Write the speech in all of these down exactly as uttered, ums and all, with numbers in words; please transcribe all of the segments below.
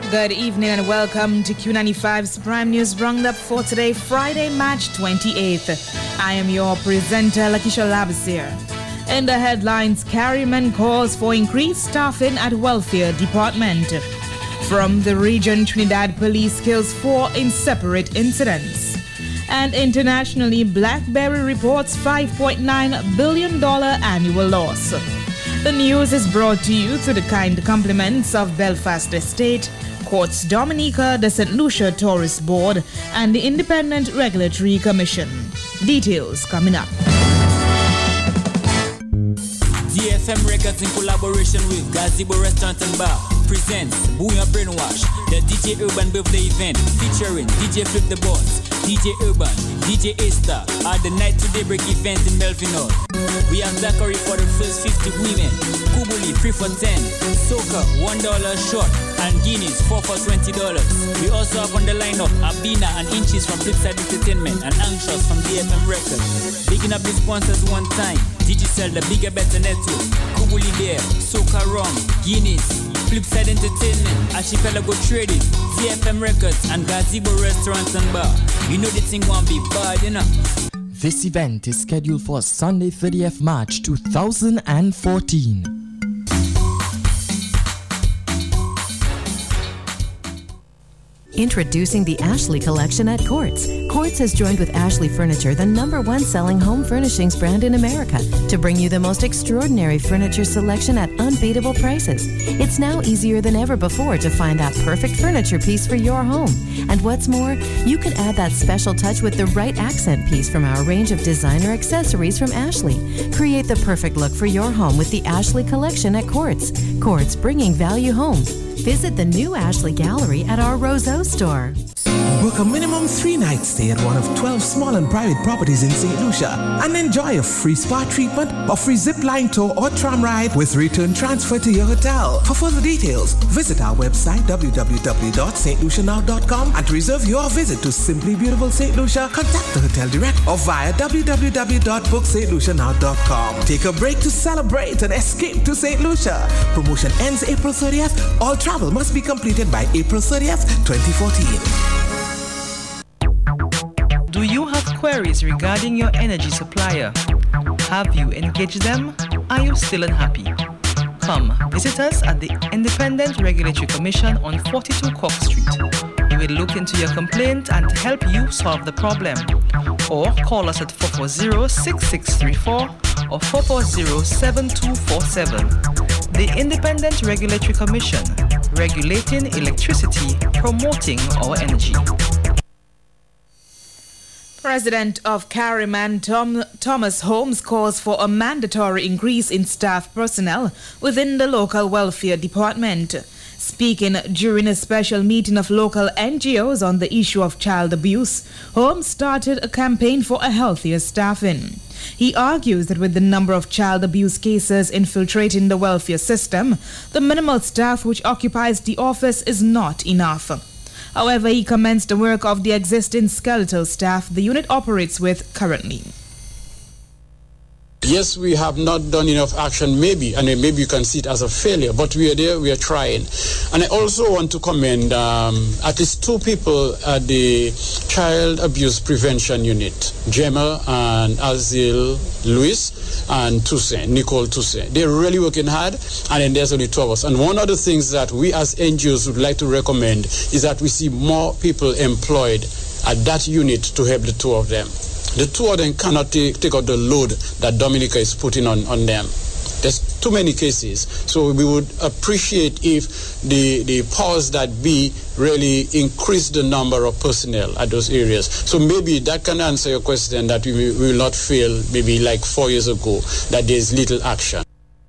Good evening and welcome to Q ninety-five's Prime News Roundup for today, Friday, March twenty-eighth. I am your presenter, Lakisha Labasir. In the headlines, Carryman calls for increased staffing at Welfare Department. From the region, Trinidad police kills four in separate incidents. And internationally, BlackBerry reports five point nine billion dollars annual loss. The news is brought to you through the kind compliments of Belfast Estate, Courts Dominica, the Saint Lucia Tourist Board, and the Independent Regulatory Commission. Details coming up. D F M Records in collaboration with Gazebo Restaurant and Bar presents Booyah Brainwash, the D J Urban birthday event featuring D J Flip the Boss, D J Urban, D J A-Star at the Night to Daybreak event in Melvin Hall. We have Zachary for the first fifty women, Kubuli three for ten, Soca one dollar short, and Guinness four for twenty dollars. We also have on the lineup Abina and Inches from Flipside Entertainment and Anxious from D F M Records. Picking up the sponsors one time, Digicel, the Bigger Better Network, Kubuli Bear, Soca Rum, Guinness, Flipside Entertainment, Archipelago Trading, D F M Records, and Gazebo Restaurants and Bar. You know the thing won't be bad enough. This event is scheduled for Sunday, thirtieth March two thousand fourteen. Introducing the Ashley Collection at Courts. Courts has joined with Ashley Furniture, the number one selling home furnishings brand in America, to bring you the most extraordinary furniture selection at unbeatable prices. It's now easier than ever before to find that perfect furniture piece for your home. And what's more, you can add that special touch with the right accent piece from our range of designer accessories from Ashley. Create the perfect look for your home with the Ashley Collection at Courts. Courts, bringing value home. Visit the new Ashley Gallery at our Roseau store. Book a minimum three-night stay at one of twelve small and private properties in Saint Lucia and enjoy a free spa treatment or free zip line tour or tram ride with return transfer to your hotel. For further details, visit our website w w w dot st lucia now dot com and to reserve your visit to Simply Beautiful Saint Lucia, contact the hotel direct or via w w w dot book st lucia now dot com. Take a break to celebrate and escape to Saint Lucia. Promotion ends April thirtieth. All travel must be completed by April thirtieth, twenty fourteen. Do you have queries regarding your energy supplier? Have you engaged them? Are you still unhappy? Come, visit us at the Independent Regulatory Commission on forty-two Cork Street. We will look into your complaint and help you solve the problem. Or call us at four four zero, six six three four or four four zero, seven two four seven. The Independent Regulatory Commission, regulating electricity, promoting our energy. President of Carryman, Tom, Thomas Holmes, calls for a mandatory increase in staff personnel within the local welfare department. Speaking during a special meeting of local N G Os on the issue of child abuse, Holmes started a campaign for a healthier staffing. He argues that with the number of child abuse cases infiltrating the welfare system, the minimal staff which occupies the office is not enough. However, he commends the work of the existing skeletal staff the unit operates with currently. Yes, we have not done enough action, maybe, and maybe you can see it as a failure, but we are there, we are trying. And I also want to commend um, at least two people at the Child Abuse Prevention Unit, Gemma and Azil Lewis and Toussaint, Nicole Toussaint. They're really working hard, and then there's only two of us. And one of the things that we as N G Os would like to recommend is that we see more people employed at that unit to help the two of them. The two of them cannot take, take out the load that Dominica is putting on, on them. There's too many cases. So we would appreciate if the, the powers that be really increase the number of personnel at those areas. So maybe that can answer your question that we, we will not fail maybe like four years ago, that there's little action.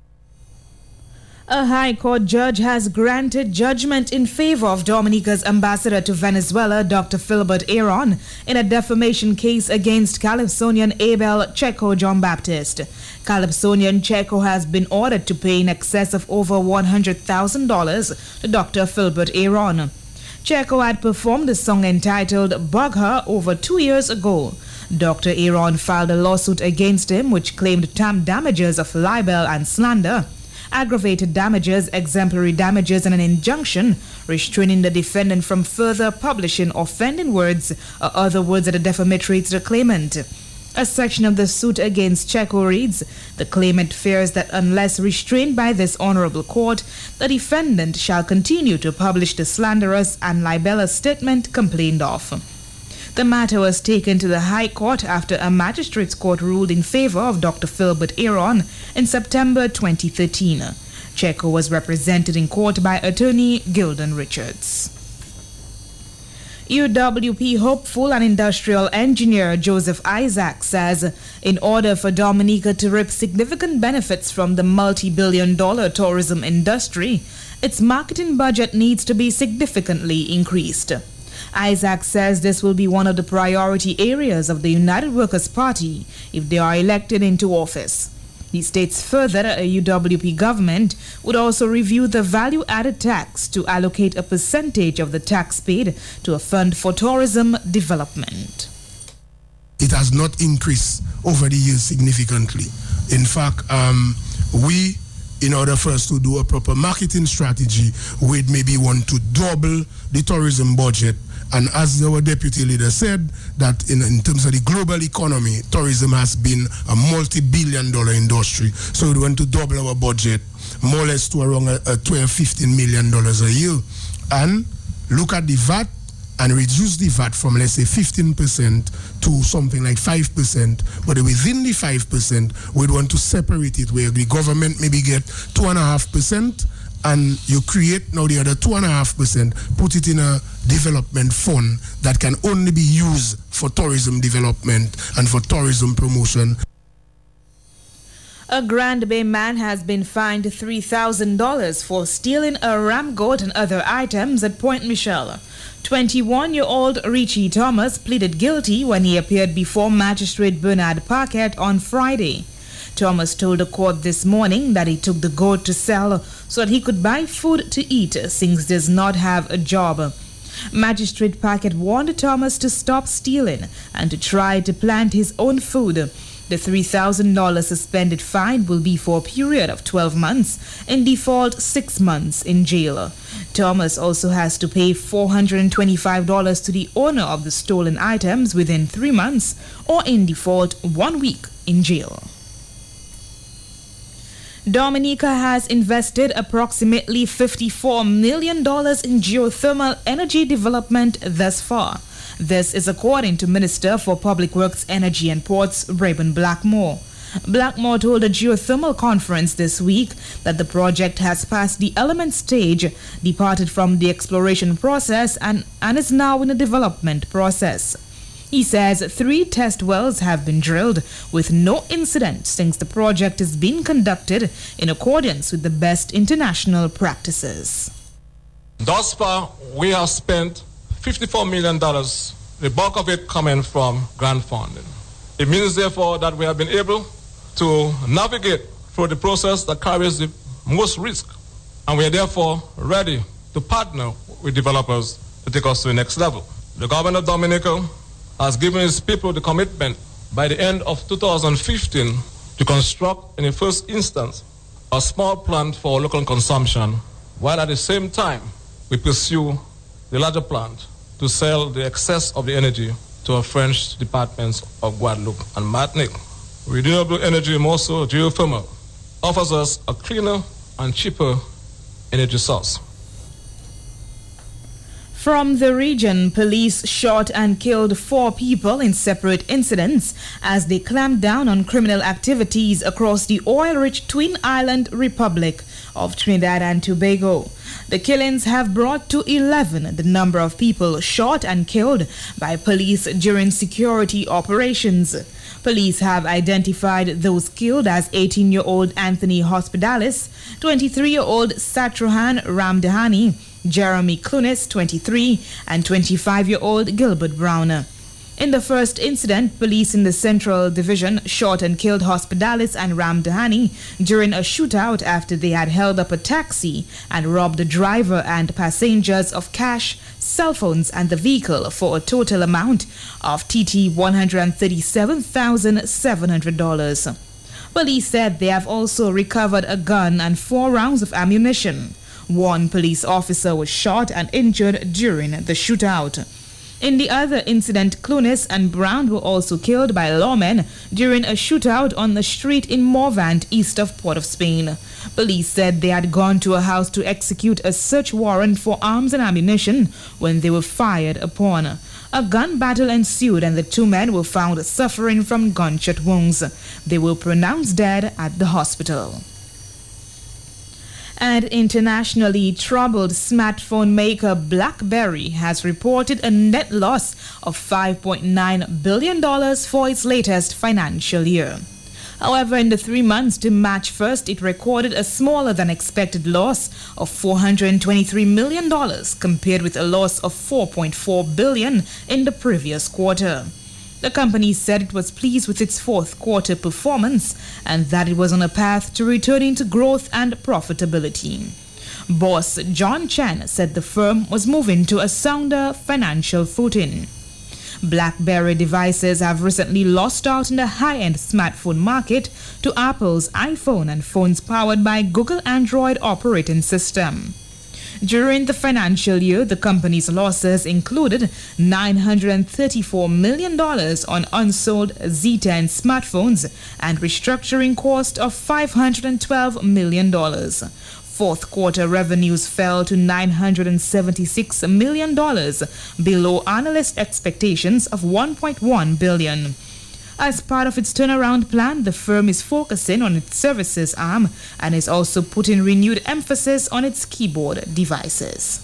A High Court judge has granted judgment in favor of Dominica's ambassador to Venezuela, Doctor Philbert Aaron, in a defamation case against Calypsonian Abel Checo John Baptist. Calypsonian Checo has been ordered to pay in excess of over one hundred thousand dollars to Doctor Philbert Aaron. Checo had performed a song entitled Bug Her over two years ago. Doctor Aaron filed a lawsuit against him which claimed tam damages of libel and slander. aggravated damages, exemplary damages, and an injunction restraining the defendant from further publishing offending words or other words that are defamatory to the claimant. A section of the suit against Checo reads, the claimant fears that unless restrained by this honorable court, the defendant shall continue to publish the slanderous and libelous statement complained of. The matter was taken to the High Court after a magistrate's court ruled in favor of Doctor Philbert Aaron in September twenty thirteen. Checo was represented in court by attorney Gildan Richards. U W P hopeful and industrial engineer Joseph Isaac says in order for Dominica to reap significant benefits from the multi-billion dollar tourism industry, its marketing budget needs to be significantly increased. Isaac says this will be one of the priority areas of the United Workers' Party if they are elected into office. He states further that a U W P government would also review the value-added tax to allocate a percentage of the tax paid to a fund for tourism development. It has not increased over the years significantly. In fact, um, we, in order for us to do a proper marketing strategy, we'd maybe want to double the tourism budget. And as our deputy leader said, that in, in terms of the global economy, tourism has been a multi-billion dollar industry. So we want to double our budget, more or less to around a, a twelve, fifteen million dollars a year. And look at the V A T and reduce the V A T from, let's say, fifteen percent to something like five percent. But within the five percent, we'd want to separate it where the government maybe get two point five percent and you create now the other two point five percent, put it in a development fund that can only be used for tourism development and for tourism promotion. A Grand Bay man has been fined three thousand dollars for stealing a ram goat and other items at Point Michelle. twenty-one-year-old Richie Thomas pleaded guilty when he appeared before Magistrate Bernard Paquette on Friday. Thomas told the court this morning that he took the goat to sell so that he could buy food to eat since he does not have a job. Magistrate Paquette warned Thomas to stop stealing and to try to plant his own food. The three thousand dollars suspended fine will be for a period of twelve months, in default six months in jail. Thomas also has to pay four hundred twenty-five dollars to the owner of the stolen items within three months or in default one week in jail. Dominica has invested approximately fifty-four million dollars in geothermal energy development thus far. This is according to Minister for Public Works, Energy and Ports, Rayburn Blackmore. Blackmore told a geothermal conference this week that the project has passed the element stage, departed from the exploration process, and, and is now in a development process. He says three test wells have been drilled with no incident since the project is being conducted in accordance with the best international practices. Thus far, we have spent fifty-four million dollars, the bulk of it coming from grant funding. It means, therefore, that we have been able to navigate through the process that carries the most risk, and we are therefore ready to partner with developers to take us to the next level. The government of Dominica has given its people the commitment by the end of two thousand fifteen to construct, in the first instance, a small plant for local consumption, while at the same time we pursue the larger plant to sell the excess of the energy to our French departments of Guadeloupe and Martinique. Renewable energy, more so geothermal, offers us a cleaner and cheaper energy source. From the region, police shot and killed four people in separate incidents as they clamped down on criminal activities across the oil-rich Twin Island Republic of Trinidad and Tobago. The killings have brought to eleven the number of people shot and killed by police during security operations. Police have identified those killed as eighteen-year-old Anthony Hospitalis, twenty-three-year-old Satrahan Ramdhani, Jeremy Clunis, twenty-three, and twenty-five-year-old Gilbert Browner. In the first incident, police in the Central Division shot and killed Hospitalis and Ramdhani during a shootout after they had held up a taxi and robbed the driver and passengers of cash, cell phones, and the vehicle for a total amount of T T one hundred thirty-seven thousand seven hundred dollars. Police said they have also recovered a gun and four rounds of ammunition. One police officer was shot and injured during the shootout. In the other incident, Clunes and Brown were also killed by lawmen during a shootout on the street in Morvant, east of Port of Spain. Police said they had gone to a house to execute a search warrant for arms and ammunition when they were fired upon. A gun battle ensued and the two men were found suffering from gunshot wounds. They were pronounced dead at the hospital. And internationally troubled smartphone maker BlackBerry has reported a net loss of five point nine billion dollars for its latest financial year. However, in the three months to March first, it recorded a smaller than expected loss of four hundred twenty-three million dollars compared with a loss of four point four billion dollars in the previous quarter. The company said it was pleased with its fourth quarter performance and that it was on a path to returning to growth and profitability. Boss John Chen said the firm was moving to a sounder financial footing. BlackBerry devices have recently lost out in the high-end smartphone market to Apple's iPhone and phones powered by Google Android operating system. During the financial year, the company's losses included nine hundred thirty-four million dollars on unsold Z ten smartphones and restructuring cost of five hundred twelve million dollars. Fourth quarter revenues fell to nine hundred seventy-six million dollars, below analyst expectations of one point one billion dollars. As part of its turnaround plan, the firm is focusing on its services arm and is also putting renewed emphasis on its keyboard devices.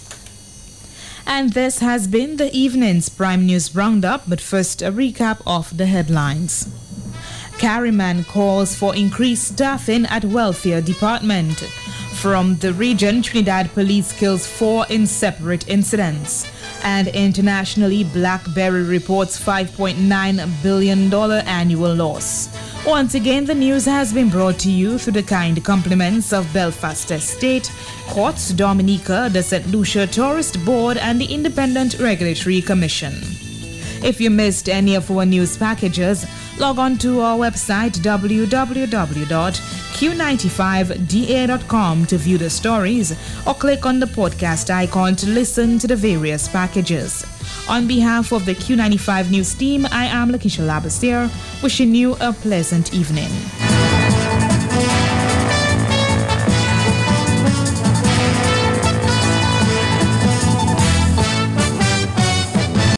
And this has been the evening's Prime News Roundup, but first a recap of the headlines. Carryman calls for increased staffing at Welfare Department. From the region, Trinidad police kills four in separate incidents. And internationally, BlackBerry reports five point nine billion dollars annual loss. Once again, the news has been brought to you through the kind compliments of Belfast Estate, Courts Dominica, the Saint Lucia Tourist Board, and the Independent Regulatory Commission. If you missed any of our news packages, log on to our website w w w dot q ninety-five d a dot com to view the stories or click on the podcast icon to listen to the various packages. On behalf of the Q ninety-five News team, I am Lakeisha Labasir, wishing you a pleasant evening.